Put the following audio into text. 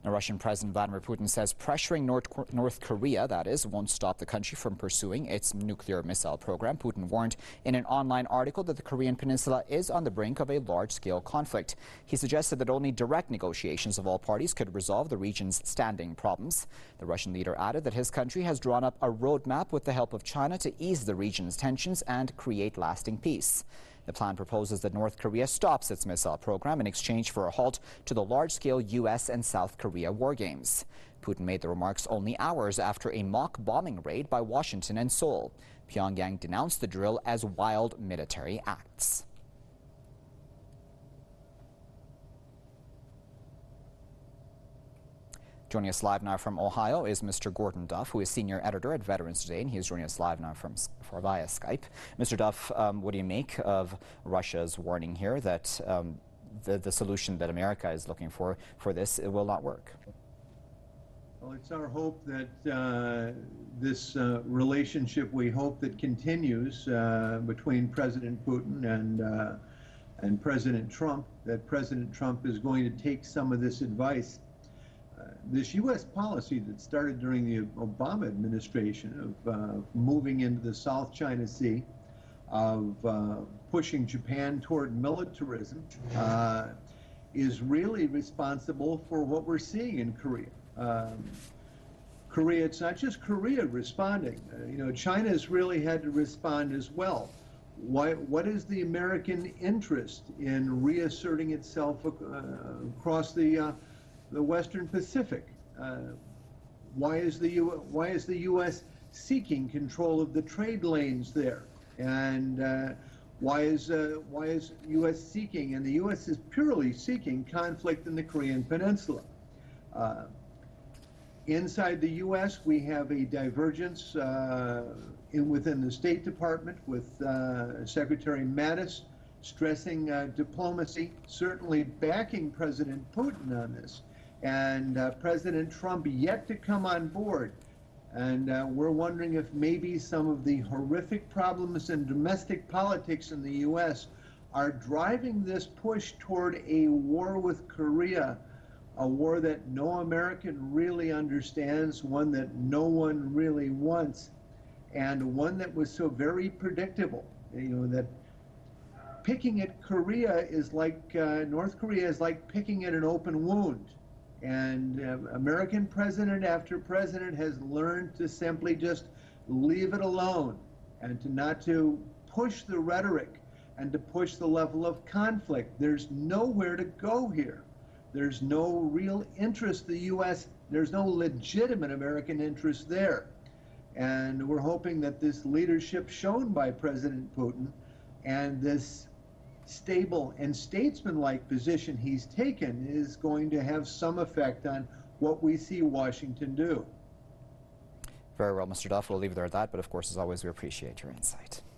Now, Russian President Vladimir Putin says pressuring North Korea, that is, won't stop the country from pursuing its nuclear missile program. Putin warned in an online article that the Korean peninsula is on the brink of a large-scale conflict. He suggested that only direct negotiations of all parties could resolve the region's standing problems. The Russian leader added that his country has drawn up a roadmap with the help of China to ease the region's tensions and create lasting peace. The plan proposes that North Korea stops its missile program in exchange for a halt to the large-scale U.S. and South Korea war games. Putin made the remarks only hours after a mock bombing raid by Washington and Seoul. Pyongyang denounced the drill as wild military acts. Joining us live now from Ohio is Mr. Gordon Duff, who is senior editor at Veterans Today, and he is joining us live now via Skype. Mr. Duff, what do you make of Russia's warning here that the solution that America is looking for this, it will not work? Well, it's our hope that this relationship, we hope that continues between President Putin and President Trump, that President Trump is going to take some of this advice. This U.S. policy that started during the Obama administration of moving into the South China Sea, of pushing Japan toward militarism, is really responsible for what we're seeing in Korea. Korea, it's not just Korea responding. China has really had to respond as well. What is the American interest in reasserting itself across the Western Pacific? Why is the U.S. seeking control of the trade lanes there? And why is U.S. seeking, and the U.S. is purely seeking conflict in the Korean Peninsula? Inside the U.S., we have a divergence within the State Department with Secretary Mattis stressing diplomacy, certainly backing President Putin on this, and President Trump yet to come on board. And we're wondering if maybe some of the horrific problems in domestic politics in the U.S. are driving this push toward a war with Korea, a war that no American really understands, one that no one really wants, and one that was so very predictable. That picking at Korea is like, North Korea is like picking at an open wound. And American president after president has learned to simply just leave it alone and to not to push the rhetoric and to push the level of conflict. There's nowhere to go here. There's no real interest the U.S., there's no legitimate American interest there. And we're hoping that this leadership shown by President Putin and this stable and statesman-like position he's taken is going to have some effect on what we see Washington do. Very well, Mr. Duff. We'll leave it there at that, but of course, as always, we appreciate your insight.